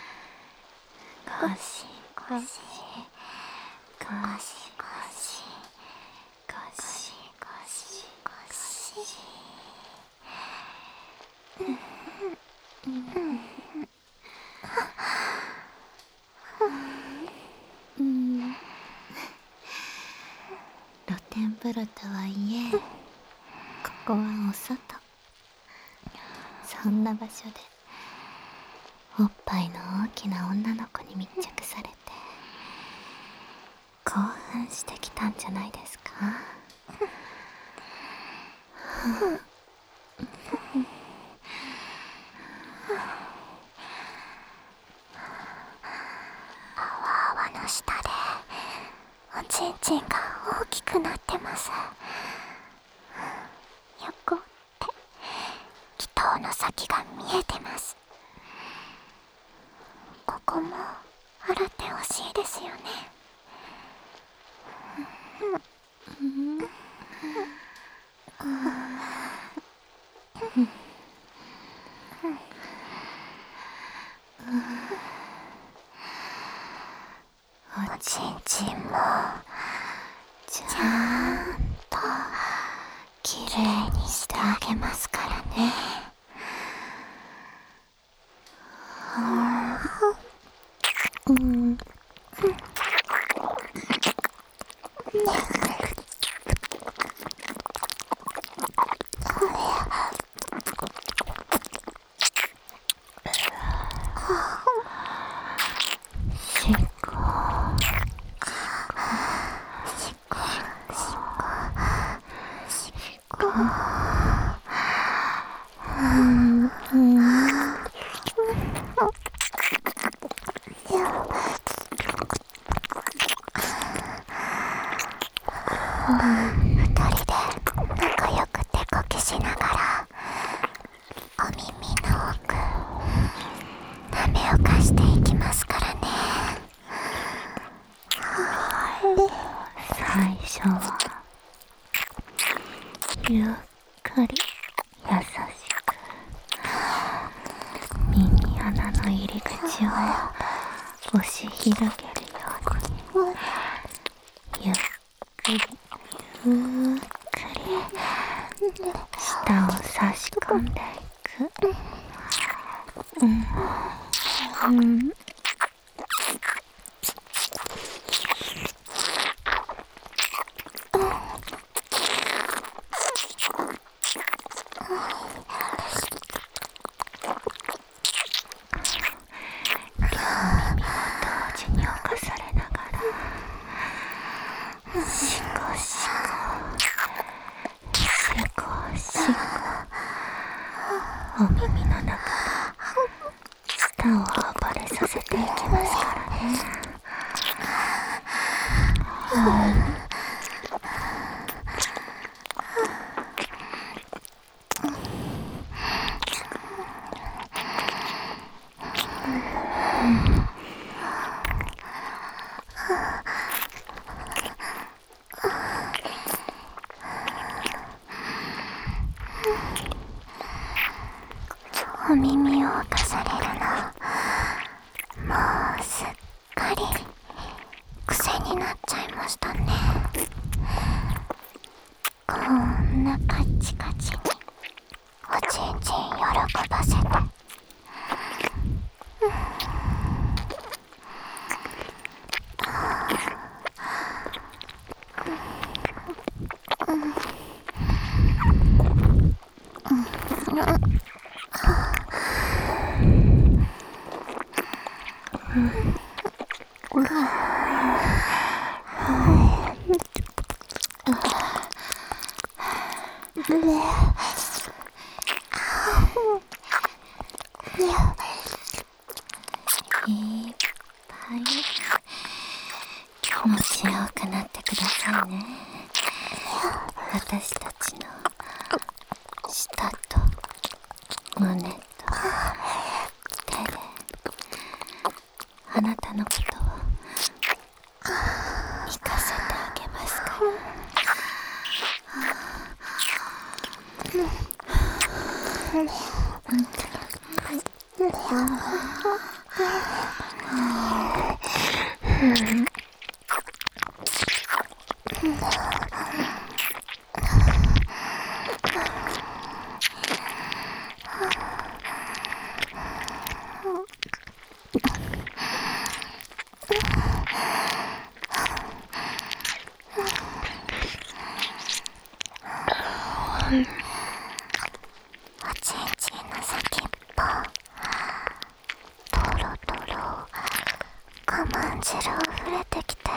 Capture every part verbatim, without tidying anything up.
ゴシゴシゴシゴシゴシゴシゴシゴシ。 うん。露天風呂とはいえ、ここはお外。そんな場所でおっぱいの大きな女の子に密着されて興奮してきたんじゃないですか？ 泡の下でおちんちんが大きくなってます。横って気筒の先が見えてます。ここも洗ってほしいですよね。おちんちんもちゃんときれいにしてあげますからね。 うん。 き上げるようにゆっくりゆっくり舌を差し込んでいく。うんうんお耳の中で舌を暴れさせていきますからね。うんお耳をかされるのもうすっかり癖になっちゃいましたね。こんなカッチカチにおちんちん喜ばせて、 いっぱい気持ちよくなってくださいね。私たちの舌と胸と手であなたのことを聞かせてあげますから。 おちんちんの先っぽトロトロ我慢汁を触れてきて、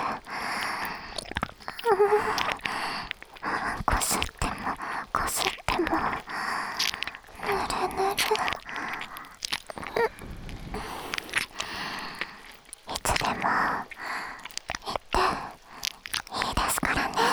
こすってもこすってもぬるぬる、いつでも言っていいですからね。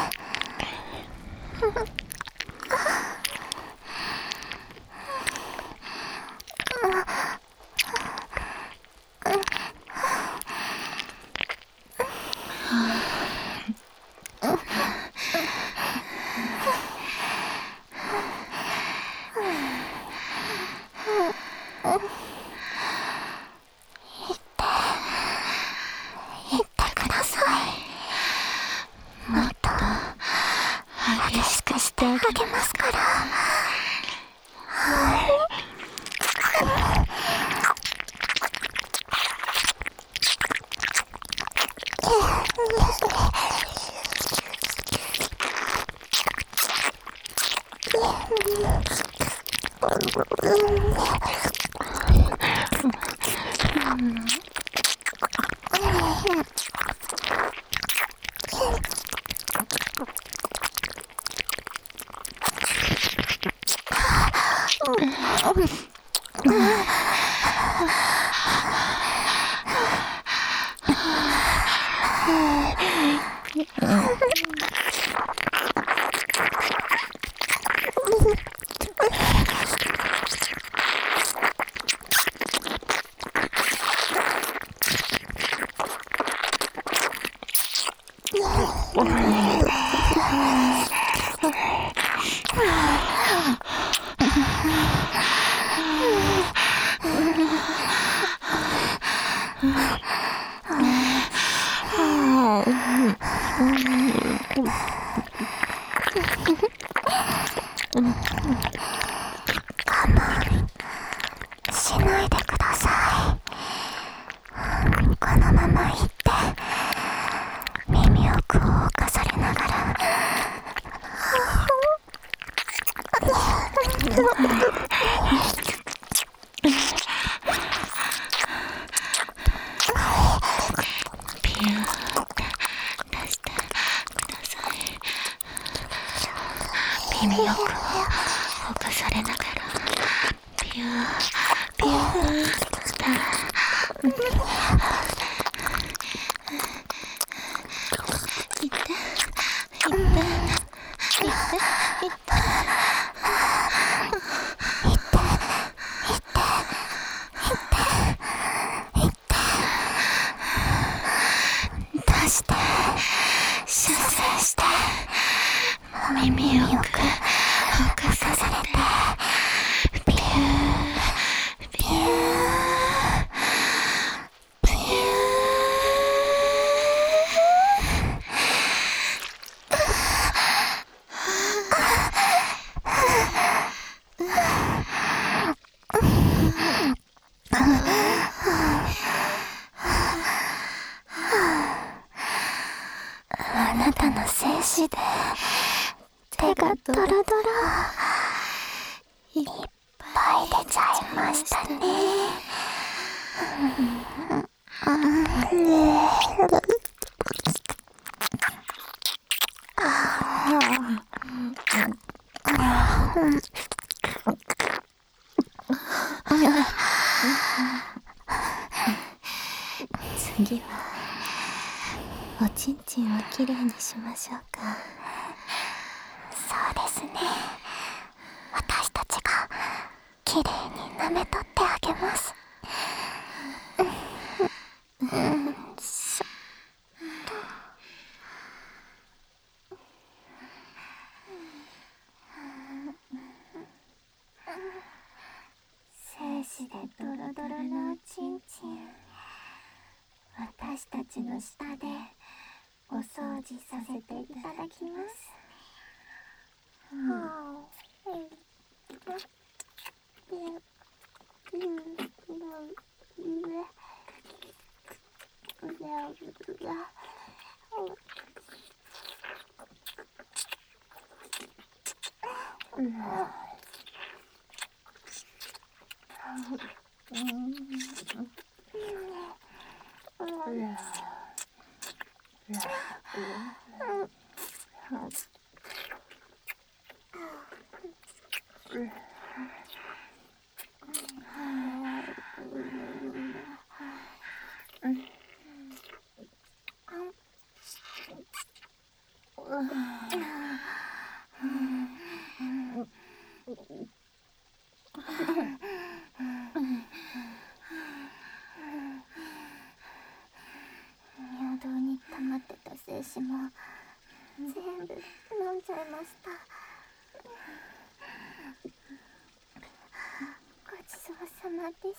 言ってください。もっと激しくしてあげますから。 このまま行って耳奥を動かされながらピューって出してください。耳奥を動かされながらピューピューっていっていっていっていって出して射精して耳奥動かさせてピューピューピューあなたの精子で手がドロドロいっぱい出ちゃいましたね。次はおちんちんをきれいにしましょうか。 そうですね。私たちがきれいに舐めとってあげます。 精子でドロドロのおちんちん、私たちの舌でお掃除させていただきます。尿道に溜まってた精子も全部飲んじゃいました。ごちそうさまです。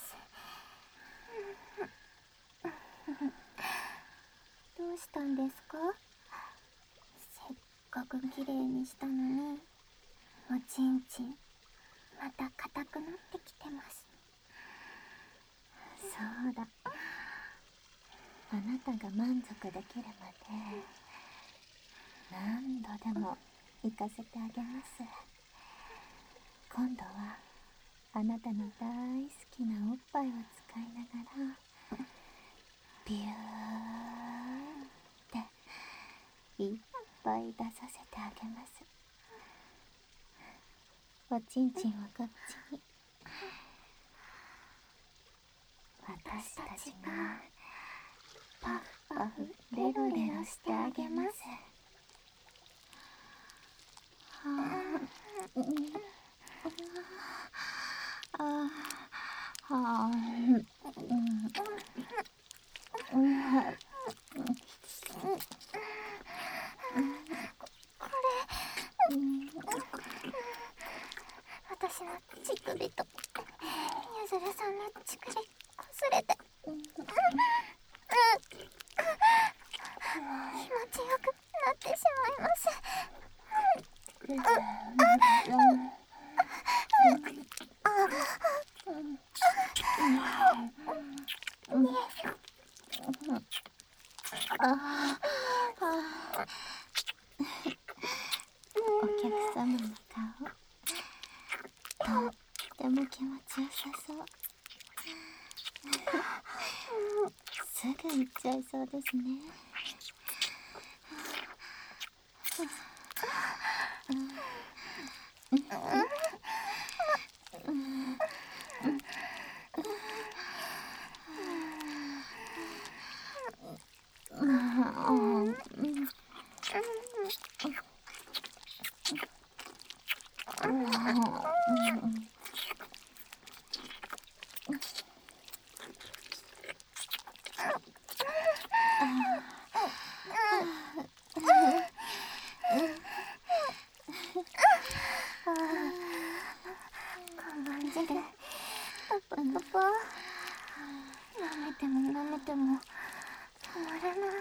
どうしたんですか？せっかくきれいにしたのにおちんちんまた硬くなってきてます。 そうだ、あなたが満足できるまで何度でも行かせてあげます。今度はあなたの大好きなおっぱいを使いながらビューっていっぱい出させてあげます。おちんちんはこっちに。私たちがパフパフレロレロしてあげます。はあ、ああ、はあ、 私の乳首とゆずるさんの乳首こすれて、うんうん、気持ちよくなってしまいます。 も気持ちよさそう。すぐ行っちゃいそうですね。 甘んじる。パパパパ。舐めても舐めても止まらない。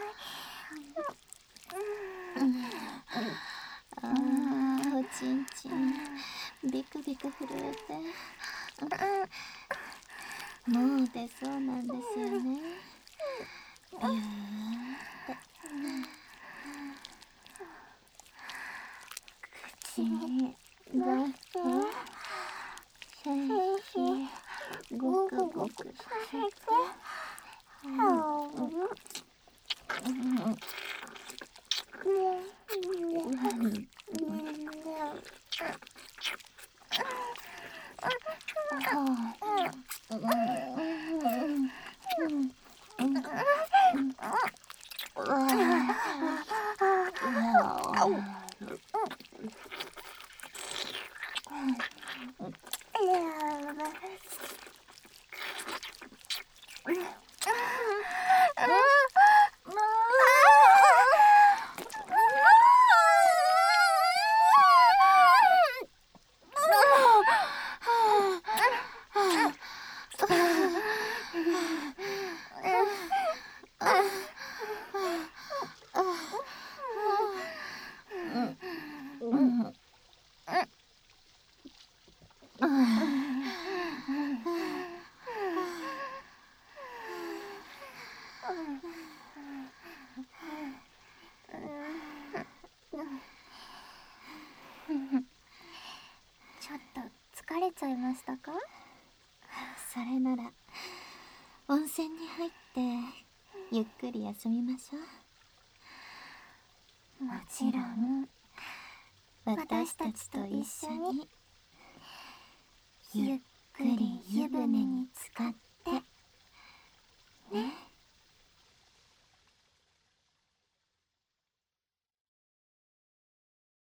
ああ、おちんちんビクビク震えて、もう出そうなんですよね。ビューって口がシャイシャイゴクゴクさせて、 ちょっと疲れちゃいましたか？ それなら温泉に入ってゆっくり休みましょう。 もちろん私たちと一緒にゆっくり湯船に浸かって